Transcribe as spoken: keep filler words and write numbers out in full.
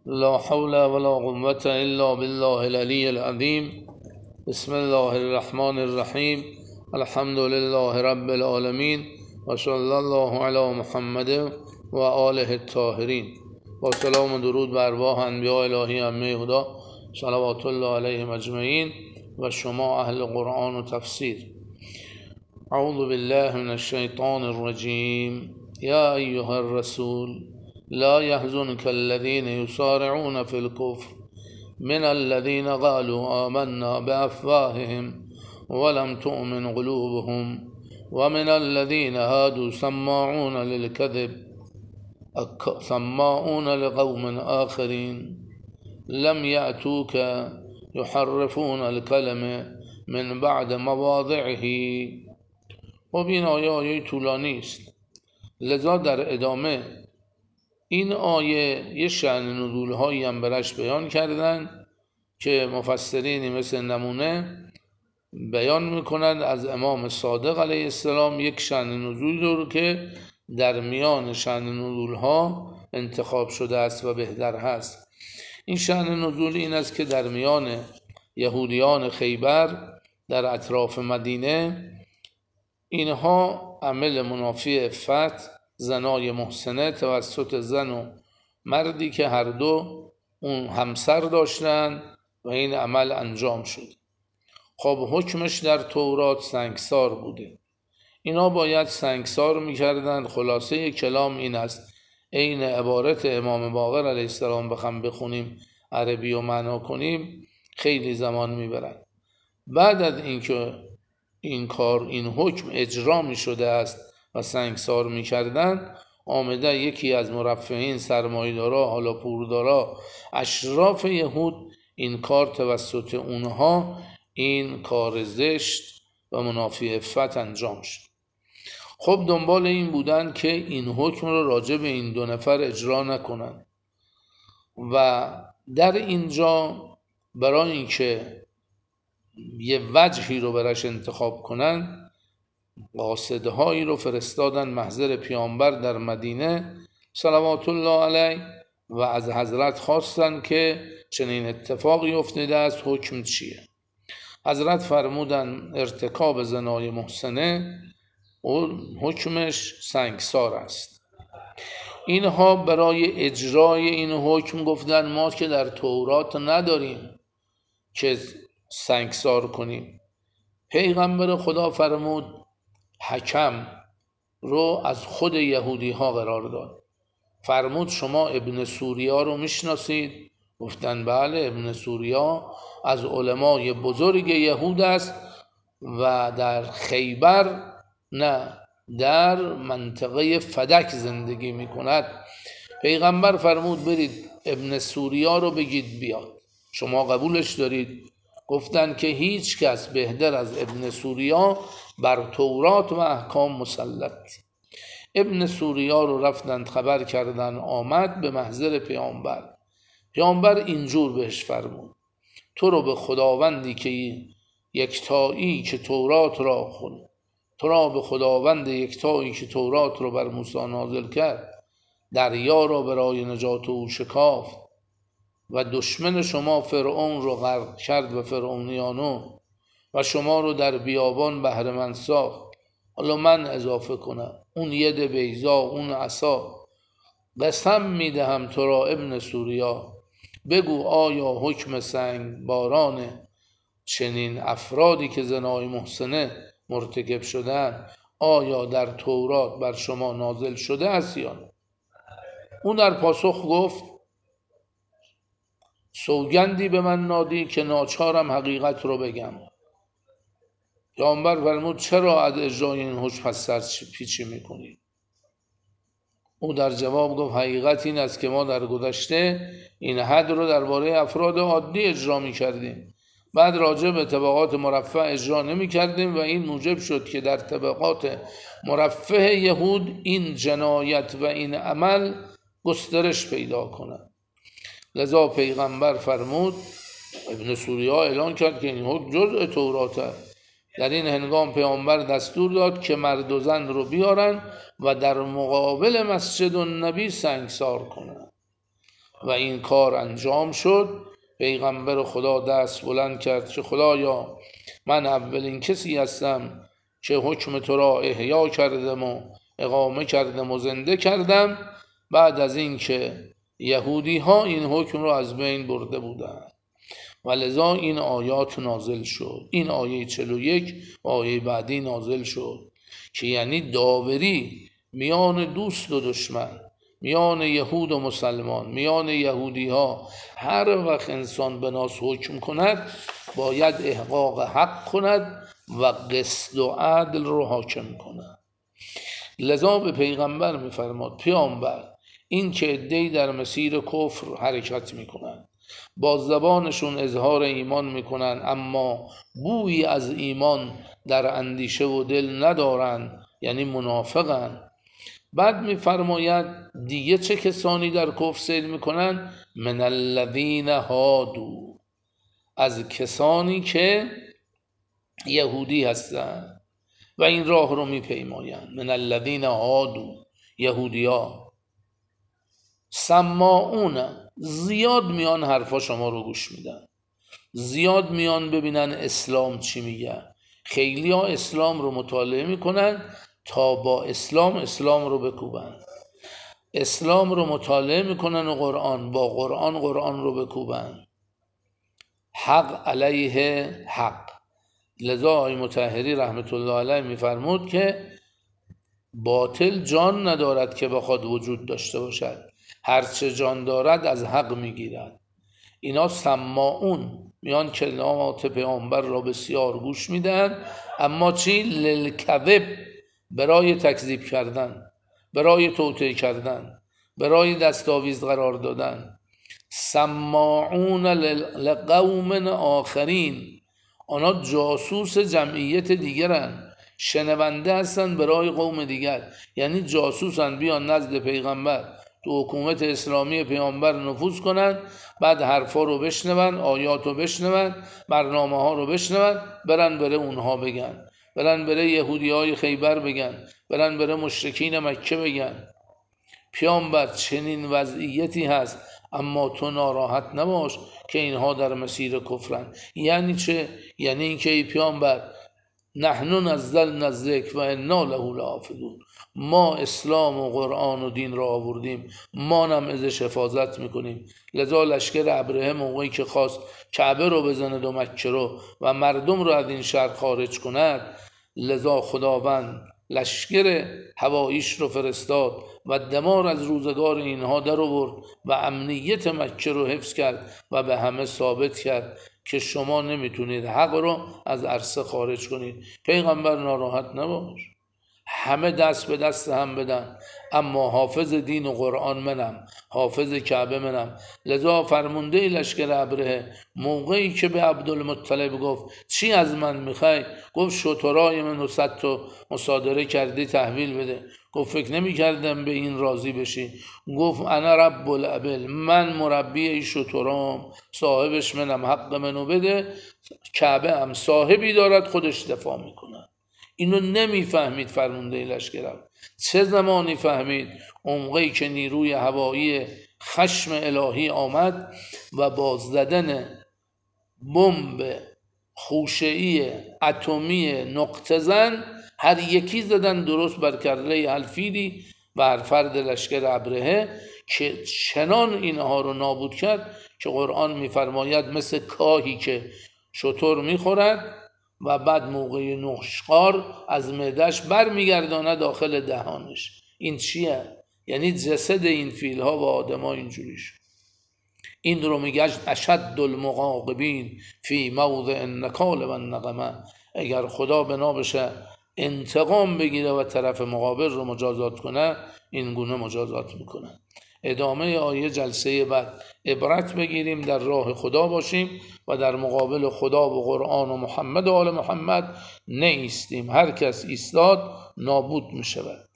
لا حول ولا قوة إلا بالله العلي العظيم. بسم الله الرحمن الرحيم. الحمد لله رب العالمين و صلی الله علی محمد و آله الطاهرین. با سلام و درود بر ارواح انبیاء الهی عمه هدی صلوات الله علیهم اجمعین و شما اهل قرآن و تفسیر. اعوذ بالله من الشیطان الرجیم. یا ایها الرسول لا يحزنك الذين يسارعون في الكفر من الذين قالوا آمنا بأفواههم ولم تؤمن قلوبهم ومن الذين هادوا سماعون للكذب سماعون لقوم آخرين لم يأتوك يحرفون الكلمة من بعد مواضعه. و این آیه آیه طولانی است، لذا در ادامه این آیه یه شأن نزول هایی هم برش بیان کردن که مفسرین مثل نمونه بیان میکنند از امام صادق علیه السلام یک شأن نزول رو که در میان شأن نزول ها انتخاب شده است و بهتر هست. این شأن نزول این است که در میان یهودیان خیبر در اطراف مدینه، اینها عمل منافی عفت، زنای محسنه توسط زن و مردی که هر دو اون همسر داشتن و این عمل انجام شد. خب حکمش در تورات سنگسار بوده، اینا باید سنگسار میکردن. خلاصه کلام این است، عین عبارت امام باقر علیه السلام بخوام بخونیم عربی و معنا کنیم خیلی زمان میبرن. بعد از اینکه این کار این حکم اجرا می شده است و سنگسار می کردن، آمده یکی از مرفهین، سرمایه‌دارا، حالا پوردارا، اشراف یهود، این کار توسط اونها این کار زشت و منافی عفت انجام شد. خب دنبال این بودن که این حکم رو راجع به این دو نفر اجرا نکنن و در اینجا برای اینکه یه وجهی رو برش انتخاب کنن، قاصدهایی رو فرستادن محضر پیامبر در مدینه صلوات الله علیه و از حضرت خواستن که چنین اتفاقی افتاده است، حکم چیه؟ حضرت فرمودن ارتکاب زنای محسنه و حکمش سنگسار است. اینها برای اجرای این حکم گفتن ما که در تورات نداریم که سنگسار کنیم. پیغمبر خدا فرمود حکم رو از خود یهودی ها قرار داد. فرمود شما ابن سوریا رو میشناسید؟ گفتن بله، ابن سوریا از علمای بزرگ یهود است و در خیبر نه در منطقه فدک زندگی میکند. پیغمبر فرمود برید ابن سوریا رو بگید بیاد. شما قبولش دارید؟ گفتن که هیچ کس بهتر از ابن سوریا بر تورات و احکام مسلط. ابن سوریا رو رفتند خبر کردن، آمد به محضر پیامبر. پیامبر اینجور بهش فرمود تو رو به خداوندی که یکتایی که تورات را خون تو را به خداوند یکتایی که تورات رو بر موسی نازل کرد، دریا را برای نجات او شکافت و دشمن شما فرعون رو غرق کرد و فرعونیانو و شما رو در بیابان بهره‌مند ساخت. حالا من اضافه کنم اون ید بیضا، اون عصا. قسم میدهم تو را ابن سوریا، بگو آیا حکم سنگ باران چنین افرادی که زنای محسنه مرتکب شدن آیا در تورات بر شما نازل شده است یا نه؟ اون در پاسخ گفت سوگندی به من نادی که ناچارم حقیقت رو بگم. پیامبر فرمود چرا از اجرای این حکم پس سر پیچی میکنی؟ او در جواب گفت حقیقت این است که ما در گذشته این حد رو درباره افراد عادی اجرا میکردیم، بعد راجع به طبقات مرفه اجرا نمیکردیم و این موجب شد که در طبقات مرفه یهود این جنایت و این عمل گسترش پیدا کنند. لذا پیغمبر فرمود، ابن سوریا اعلان کرد که این حکم جزء توراته. در این هنگام پیامبر دستور داد که مرد و زن رو بیارن و در مقابل مسجد النبی سنگسار کنن. و این کار انجام شد، پیغمبر خدا دست بلند کرد که خدایا من اولین کسی هستم که حکم تو را احیا کردم و اقامه کردم و زنده کردم بعد از این که یهودی ها این حکم را از بین برده بودند. و لذا این آیات نازل شد. این آیه چهل و یک و آیه بعدی نازل شد که یعنی داوری میان دوست و دشمن، میان یهود و مسلمان، میان یهودی ها، هر وقت انسان به ناس حکم کند باید احقاق حق کند و قسط و عدل رو حاکم کند. لذا به پیغمبر میفرماد پیامبر این که عده‌ای در مسیر کفر حرکت میکنند، با زبانشون اظهار ایمان میکنن اما بویی از ایمان در اندیشه و دل ندارن، یعنی منافقن. بعد میفرماید دیگه چه کسانی در کفر سیر میکنن؟ من الذین هادو، از کسانی که یهودی هستن و این راه رو میپیمایند. من الذین هادو، یهودی ها. سماعون، زیاد میان حرفا شما رو گوش میدن، زیاد میان ببینن اسلام چی میگه. خیلی ها اسلام رو مطالعه میکنن تا با اسلام اسلام رو بکوبن، اسلام رو مطالعه میکنن و قرآن با قرآن قرآن رو بکوبن. حق علیه حق. لذا آقای مطهری رحمت الله علیه میفرمود که باطل جان ندارد که بخواد وجود داشته باشد، هرچه جان دارد از حق میگیرد. اینا سماعون، میان کلمات پیامبر را بسیار گوش میدن، اما چی؟ للکذب، برای تکذیب کردن، برای توطئه کردن، برای دستاویز قرار دادن. سماعون لقوم آخرین، آنها جاسوس جمعیت دیگرن، شنونده هستن برای قوم دیگر، یعنی جاسوسن، بیان نزد پیغمبر تو حکومت اسلامی پیامبر نفوذ کنن، بعد حرفا رو بشنون، آیات رو بشنون، برنامه ها رو بشنون، برن بره اونها بگن، برن بره یهودی های خیبر بگن، برن بره مشرکین مکه بگن. پیامبر چنین وضعیتی هست اما تو ناراحت نباش که اینها در مسیر کفرن. یعنی چه؟ یعنی اینکه ای پیامبر نحن نزلنا الذکر و انا له لحافظون، ما اسلام و قرآن و دین را آوردیم، ما هم ازش حفاظت میکنیم. لذا لشکر ابرهه موقعی که خواست کعبه رو بزند و مکه رو و مردم رو از این شهر خارج کند، لذا خداوند لشکر هواییش رو فرستاد و دمار از روزگار اینها در آورد و امنیت مکه رو حفظ کرد و به همه ثابت کرد که شما نمیتونید حق رو از عرصه خارج کنید. پیغمبر ناراحت نباش، همه دست به دست هم بدن، اما حافظ دین و قرآن منم، حافظ کعبه منم. لذا فرمانده لشکر ابرهه موقعی که به عبدالمطلب گفت چی از من میخوای؟ گفت شترای من و صد تا مصادره کردی تحویل بده. گفت فکر نمی کردم به این راضی بشی. گفت انا رب الابل، من مربی ای شترام، صاحبش منم، حق منو بده. کعبه هم صاحبی دارد، خودش دفاع میکنه. اینو نمیفهمید فرمانده لشکر. چه زمانی فهمید؟ موقعی که نیروی هوایی خشم الهی آمد و با زدن بمب خوشه‌ای اتمی نقطه زن هر یکی زدن درست بر کله الفیلی و هر فرد لشکر ابرهه که چنان اینها رو نابود کرد که قرآن میفرماید مثل کاهی که شتر میخورد و بعد موقع نخشخوار از معده‌اش بر میگردانه داخل دهانش. این چیه؟ یعنی جسد این فیل ها و آدم ها اینجوری شد. این رو میگه اشد المعاقبین فی موضع النکال و النقمه. اگر خدا بنا بشه انتقام بگیره و طرف مقابل رو مجازات کنه، این گونه مجازات میکنه. ادامه آیه جلسه بعد عبرت بگیریم، در راه خدا باشیم و در مقابل خدا و قرآن و محمد و آل محمد نیستیم. هر کس ایستاد نابود میشود.